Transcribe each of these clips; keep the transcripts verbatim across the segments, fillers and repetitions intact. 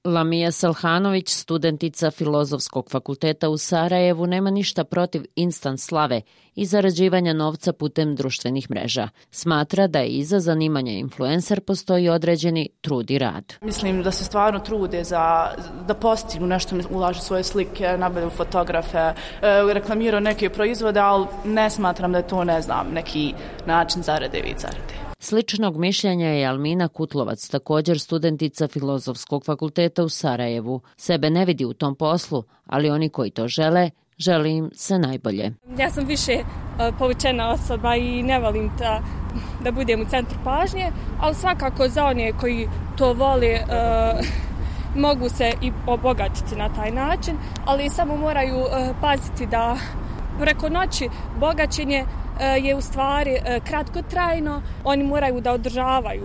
Lamija Selhanović, studentica Filozofskog fakulteta u Sarajevu, nema ništa protiv instant slave i zarađivanja novca putem društvenih mreža. Smatra da je iza zanimanja influencer postoji određeni trud i rad. Mislim da se stvarno trude za, da postignu nešto, ulažu svoje slike, nabavljaju fotografe, reklamiraju neke proizvode, ali ne smatram da je to, ne znam, neki način zarade i zarade. Sličnog mišljenja je Almina Kutlovac, također studentica Filozofskog fakulteta u Sarajevu. Sebe ne vidi u tom poslu, ali oni koji to žele, želi im se najbolje. Ja sam više uh, povučena osoba i ne volim ta, da budem u centru pažnje, ali svakako za one koji to vole uh, mogu se i obogatiti na taj način, ali samo moraju uh, paziti da preko noći bogaćenje je u stvari kratkotrajno, oni moraju da održavaju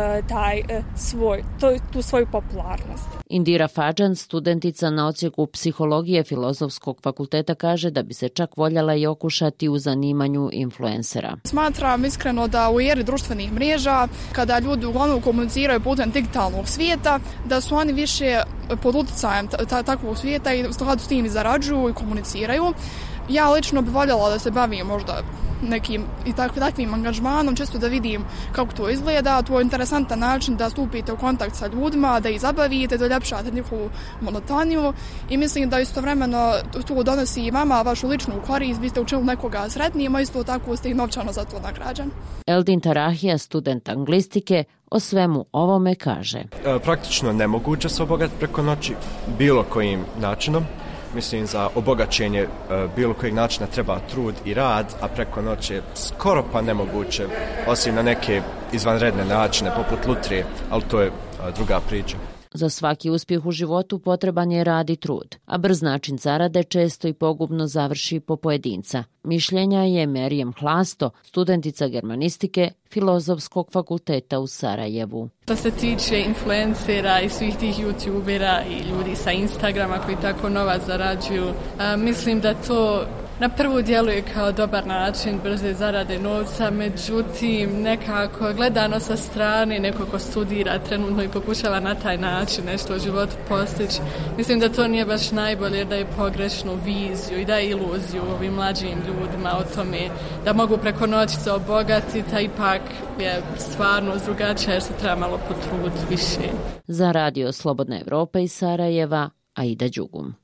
taj svoj, tu svoju popularnost. Indira Fadžan, studentica na odsjeku psihologije Filozofskog fakulteta, kaže da bi se čak voljela i okušati u zanimanju influencera. Smatram iskreno da u eri društvenih mreža, kada ljudi uglavnom komuniciraju putem digitalnog svijeta, da su oni više pod utjecajem takvog svijeta i u skladu s tim i zarađuju i komuniciraju. Ja lično bi voljela da se bavim možda nekim i tak, takvim angažmanom, često da vidim kako to izgleda. To je interesantan način da stupite u kontakt sa ljudima, da ih zabavite, da uljepšate njihovu monotoniju i mislim da istovremeno to donosi i vama vašu ličnu korist, vi ste učinili nekoga sretnijim, a isto tako ste i novčano za to nagrađen. Eldin Tarahija, student anglistike, o svemu ovome kaže. E, praktično nemoguće se obogatiti preko noći bilo kojim načinom. Mislim, za obogaćenje e, bilo kojeg načina treba trud i rad, a preko noći je skoro pa nemoguće, osim na neke izvanredne načine, poput lutrije, ali to je a, druga priča. Za svaki uspjeh u životu potreban je rad i trud, a brz način zarade često i pogubno završi po pojedinca. Mišljenja je Merijem Hlasto, studentica germanistike Filozofskog fakulteta u Sarajevu. Što se tiče influencera i svih tih youtubera i ljudi sa Instagrama koji tako novac zarađuju, a, mislim da to na prvu djeluje kao dobar način brze zarade novca, međutim nekako gledano sa strane, neko ko studira trenutno i pokušava na taj način nešto u životu postići, mislim da to nije baš najbolje, da je pogrešnu viziju i da je iluziju ovim mlađim ljudima o tome da mogu preko noći se obogatiti, a ipak je stvarno drugačije jer se treba malo potruditi više. Za Radio Slobodna Evropa iz Sarajeva, Aida Đugum.